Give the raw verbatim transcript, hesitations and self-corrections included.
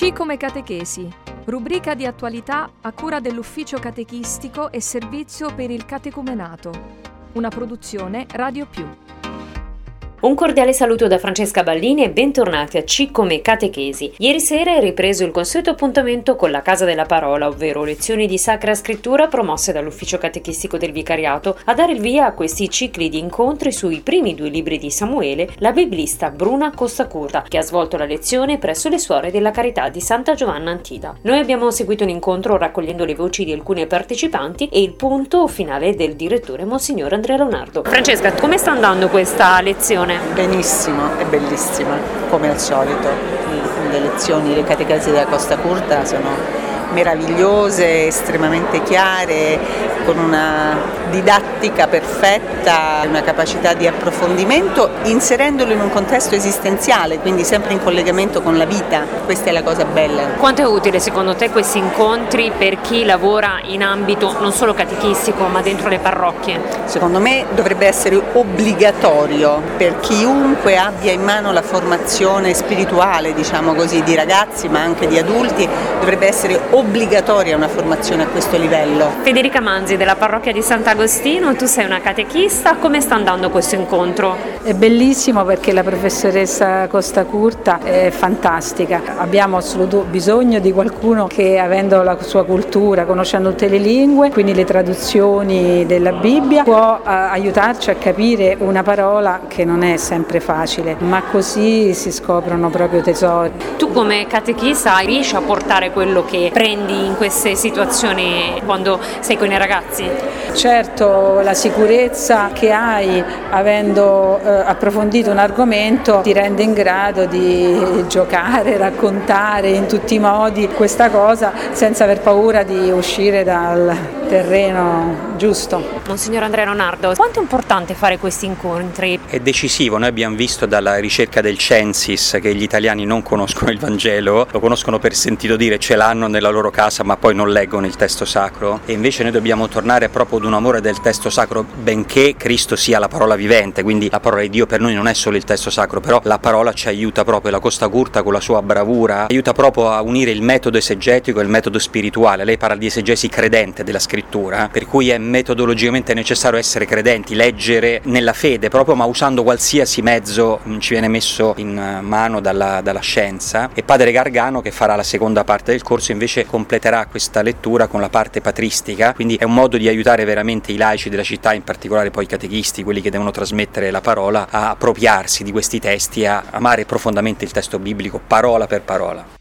C come catechesi, rubrica di attualità a cura dell'Ufficio Catechistico e Servizio per il Catecumenato, una produzione Radio Più. Un cordiale saluto da Francesca Ballini e bentornati a C come Catechesi. Ieri sera è ripreso il consueto appuntamento con la Casa della Parola, ovvero lezioni di Sacra Scrittura promosse dall'Ufficio Catechistico del Vicariato. A dare il via a questi cicli di incontri sui primi due libri di Samuele, la biblista Bruna Costacurta, che ha svolto la lezione presso le Suore della Carità di Santa Giovanna Antida. Noi abbiamo seguito un incontro raccogliendo le voci di alcuni partecipanti e il punto finale del direttore Monsignor Andrea Leonardo. Francesca, come sta andando questa lezione? Benissimo, è bellissima, come al solito. Le lezioni, le catechesi della Costacurta sono meravigliose, estremamente chiare, con una didattica perfetta, una capacità di approfondimento, inserendolo in un contesto esistenziale, quindi sempre in collegamento con la vita. Questa è la cosa bella. Quanto è utile secondo te questi incontri per chi lavora in ambito non solo catechistico ma dentro le parrocchie? Secondo me dovrebbe essere obbligatorio per chiunque abbia in mano la formazione spirituale, diciamo così, di ragazzi ma anche di adulti, dovrebbe essere obbligatoria una formazione a questo livello. Federica Manzi della parrocchia di Sant'Agostino, tu sei una catechista, come sta andando questo incontro? È bellissimo perché la professoressa Costacurta è fantastica, abbiamo assoluto bisogno di qualcuno che, avendo la sua cultura, conoscendo tutte le lingue, quindi le traduzioni della Bibbia, può uh, aiutarci a capire una parola che non è sempre facile, ma così si scoprono proprio tesori. Tu come catechista riesci a portare quello che prendi in queste situazioni quando sei con i ragazzi? Certo, la sicurezza che hai avendo eh, approfondito un argomento ti rende in grado di giocare, raccontare in tutti i modi questa cosa senza aver paura di uscire dal terreno giusto. Monsignor Andrea Leonardo, quanto è importante fare questi incontri? È decisivo, noi abbiamo visto dalla ricerca del Censis che gli italiani non conoscono il Vangelo, lo conoscono per sentito dire, ce l'hanno nella loro casa ma poi non leggono il testo sacro, e invece noi dobbiamo tornare proprio ad un amore del testo sacro, benché Cristo sia la parola vivente, quindi la parola di Dio per noi non è solo il testo sacro, però la parola ci aiuta proprio, la Costacurta con la sua bravura aiuta proprio a unire il metodo esegetico e il metodo spirituale. Lei parla di esegesi credente della scrittura, per cui è metodologicamente necessario essere credenti, leggere nella fede proprio, ma usando qualsiasi mezzo ci viene messo in mano dalla, dalla scienza. E padre Gargano, che farà la seconda parte del corso, invece completerà questa lettura con la parte patristica, quindi è un modo di aiutare veramente i laici della città, in particolare poi i catechisti, quelli che devono trasmettere la parola, a appropriarsi di questi testi, a amare profondamente il testo biblico parola per parola.